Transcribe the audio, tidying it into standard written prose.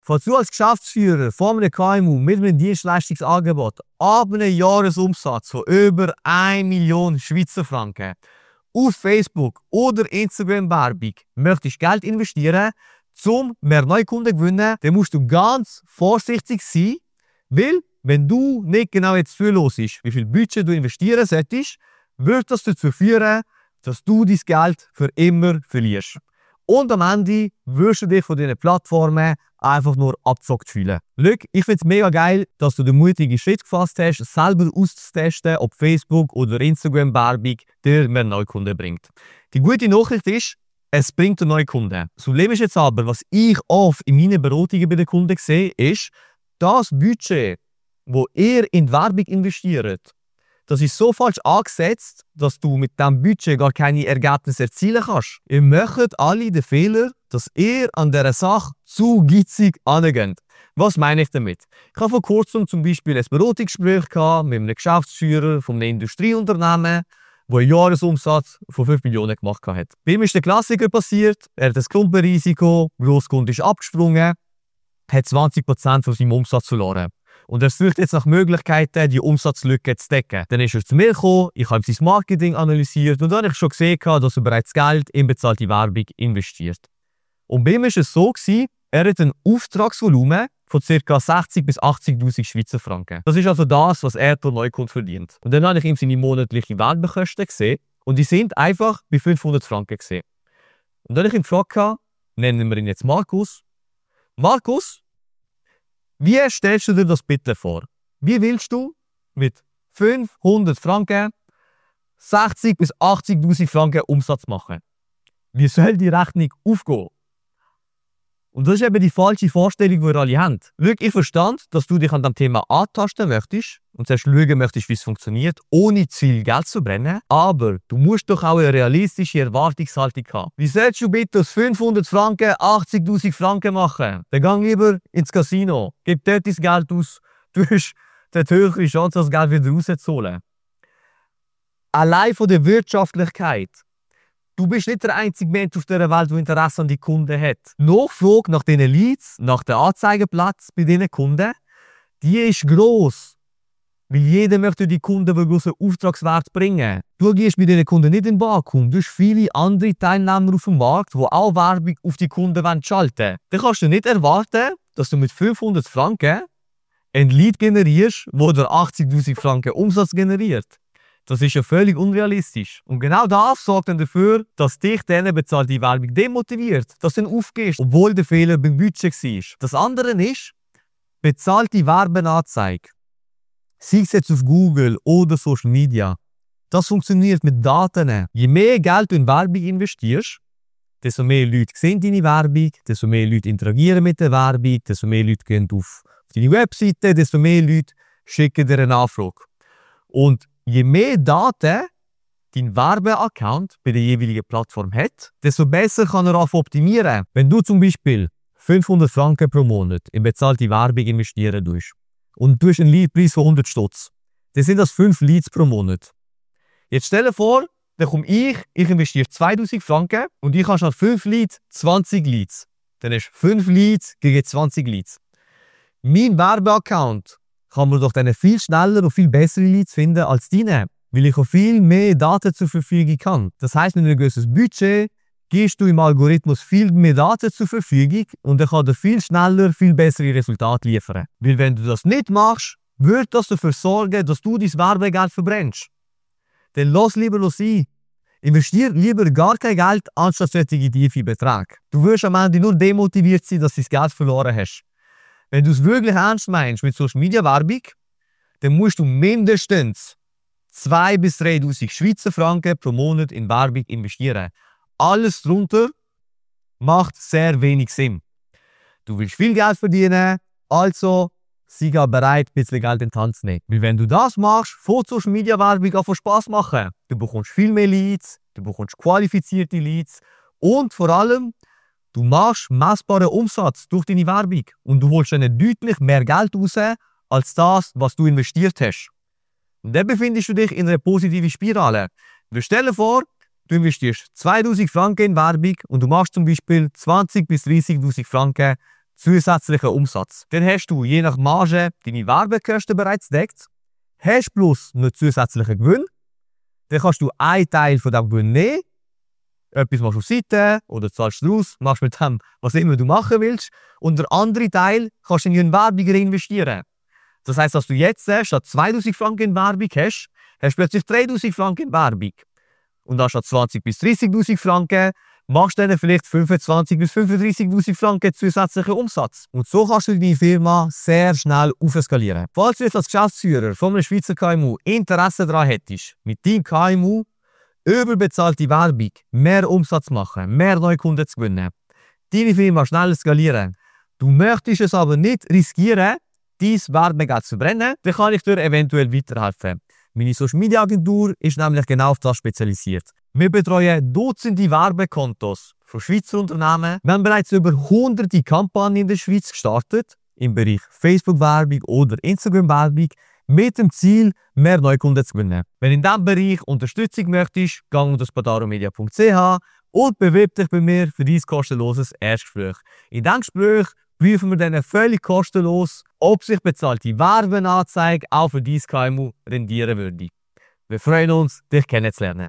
Falls du als Geschäftsführer von einem KMU mit einem Dienstleistungsangebot ab einem Jahresumsatz von über 1 Million Schweizer Franken auf Facebook oder Instagram Werbung möchtest Geld investieren, um mehr Neukunden zu gewinnen, dann musst du ganz vorsichtig sein, weil wenn du nicht genau jetzt zuhörst, wie viel Budget du investieren solltest, wird das dazu führen, dass du dein Geld für immer verlierst. Und am Ende wirst du dich von diesen Plattformen einfach nur abgezockt fühlen. Schau, ich finde es mega geil, dass du den mutigen Schritt gefasst hast, selber auszutesten, ob Facebook oder Instagram Werbung dir mehr Neukunden bringt. Die gute Nachricht ist, es bringt dir Neukunden. Das Problem ist jetzt aber, was ich oft in meinen Beratungen bei den Kunden sehe, ist, das Budget, das ihr in die Werbung investiert, das ist so falsch angesetzt, dass du mit diesem Budget gar keine Ergebnisse erzielen kannst. Ihr macht alle den Fehler, dass ihr an dieser Sache zu geizig angeht. Was meine ich damit? Ich habe vor kurzem zum Beispiel ein Beratungsgespräch mit einem Geschäftsführer von einem Industrieunternehmen, der einen Jahresumsatz von 5 Millionen gemacht hat. Bei ihm ist der Klassiker passiert, er hat ein Klumpenrisiko, der Grosskunde ist abgesprungen, hat 20% von seinem Umsatz verloren. Und er sucht jetzt nach Möglichkeiten, die Umsatzlücke zu decken. Dann ist er zu mir gekommen, ich habe sein Marketing analysiert und dann habe ich schon gesehen, dass er bereits Geld in bezahlte Werbung investiert. Und bei ihm war es so, er hat ein Auftragsvolumen von ca. 60.000 bis 80.000 Schweizer Franken. Das ist also das, was er pro Neukunde verdient. Und dann habe ich ihm seine monatlichen Werbekosten gesehen und die sind einfach bei 500 Franken gesehen. Und dann habe ich ihn gefragt, nennen wir ihn jetzt Markus. Markus, wie stellst du dir das bitte vor? Wie willst du mit 500 Franken 60.000 bis 80.000 Franken Umsatz machen? Wie soll die Rechnung aufgehen? Und das ist eben die falsche Vorstellung, die wir alle haben. Wirklich, ich verstand, dass du dich an dem Thema antasten möchtest und zuerst schauen möchtest, wie es funktioniert, ohne zu viel Geld zu brennen. Aber du musst doch auch eine realistische Erwartungshaltung haben. Wie sollst du bitte aus 500 Franken 80.000 Franken machen? Dann geh lieber ins Casino, gib dort dein Geld aus, du hast dort höhere Chance, das Geld wieder rauszuholen. Allein von der Wirtschaftlichkeit. Du bist nicht der einzige Mensch auf dieser Welt, der Interesse an die Kunden hat. Die Nachfrage nach diesen Leads, nach dem Anzeigeplatz bei diesen Kunden, die ist gross. Weil jeder möchte die Kunden einen grossen Auftragswert bringen. Du gehst bei diesen Kunden nicht in den Vakuum. Du hast viele andere Teilnehmer auf dem Markt, die auch Werbung auf die Kunden schalten wollen. Dann kannst du nicht erwarten, dass du mit 500 Franken ein Lead generierst, der dir 80.000 Franken Umsatz generiert. Das ist ja völlig unrealistisch. Und genau das sorgt dann dafür, dass dich diese bezahlte Werbung demotiviert, dass du dann aufgehst, obwohl der Fehler beim Budget war. Das andere ist, bezahlte Werbeanzeige. Sei es jetzt auf Google oder Social Media. Das funktioniert mit Daten. Je mehr Geld du in Werbung investierst, desto mehr Leute sehen deine Werbung, desto mehr Leute interagieren mit der Werbung, desto mehr Leute gehen auf deine Webseite, desto mehr Leute schicken dir eine Anfrage. Und je mehr Daten dein Werbeaccount bei der jeweiligen Plattform hat, desto besser kann er auch optimieren. Wenn du zum Beispiel 500 Franken pro Monat in bezahlte Werbung investieren tust und du hast einen Leadpreis von 100 Stutz, dann sind das 5 Leads pro Monat. Jetzt stell dir vor, dann komme ich investiere 2000 Franken und ich habe statt 5 Leads 20 Leads. Dann hast du 5 Leads gegen 20 Leads. Mein Werbeaccount kann man doch dann viel schneller und viel bessere Leads finden als deine, weil ich auch viel mehr Daten zur Verfügung habe. Das heisst, mit einem gewissen Budget gibst du im Algorithmus viel mehr Daten zur Verfügung und er kann dir viel schneller, viel bessere Resultate liefern. Weil wenn du das nicht machst, wird das dafür sorgen, dass du dein Werbegeld verbrennst. Dann lass lieber sein. Investier lieber gar kein Geld anstatt solche tiefe Beträge. Du wirst am Ende nur demotiviert sein, dass du das Geld verloren hast. Wenn du es wirklich ernst meinst mit Social Media Werbung, dann musst du mindestens 2.000 bis 3.000 Schweizer Franken pro Monat in Werbung investieren. Alles darunter macht sehr wenig Sinn. Du willst viel Geld verdienen, also sei bereit, ein bisschen Geld in die Hand zu nehmen. Weil wenn du das machst, von Social Media Werbung auch Spaß machen. Du bekommst viel mehr Leads, du bekommst qualifizierte Leads und vor allem, du machst messbaren Umsatz durch deine Werbung und du holst dann deutlich mehr Geld raus, als das, was du investiert hast. Und dann befindest du dich in einer positiven Spirale. Wir stellen vor, du investierst 2.000 Franken in Werbung und du machst zum Beispiel 20.000 bis 30.000 Franken zusätzlichen Umsatz. Dann hast du je nach Marge deine Werbekosten bereits gedeckt, hast plus noch zusätzlichen Gewinn. Dann kannst du einen Teil von diesem Gewinn nehmen, etwas machst du auf Seite oder zahlst du raus, machst mit dem, was immer du machen willst. Und der andere Teil kannst du in eine Werbung reinvestieren. Das heisst, dass du jetzt statt 2000 Franken in Werbung hast, hast du plötzlich 3000 Franken in Werbung. Und anstatt 20.000 bis 30.000 Franken machst du dann vielleicht 25.000 bis 35.000 Franken zusätzlichen Umsatz. Und so kannst du deine Firma sehr schnell aufskalieren. Falls du jetzt als Geschäftsführer von einem Schweizer KMU Interesse daran hättest, mit deinem KMU überbezahlte Werbung, mehr Umsatz machen, mehr Neukunden zu gewinnen, deine Firma schneller skalieren, du möchtest es aber nicht riskieren, dein Werbegeld zu verbrennen, dann kann ich dir eventuell weiterhelfen. Meine Social Media Agentur ist nämlich genau auf das spezialisiert. Wir betreuen Dutzende Werbekontos von Schweizer Unternehmen. Wir haben bereits über hunderte Kampagnen in der Schweiz gestartet, im Bereich Facebook-Werbung oder Instagram-Werbung, mit dem Ziel, mehr Neukunden zu gewinnen. Wenn du in diesem Bereich Unterstützung möchtest, geh unter spadaromedia.ch und bewirb dich bei mir für dein kostenloses Erstgespräch. In diesem Gespräch prüfen wir dann völlig kostenlos, ob sich bezahlte Werbeanzeige auch für dein KMU rendieren würde. Wir freuen uns, dich kennenzulernen.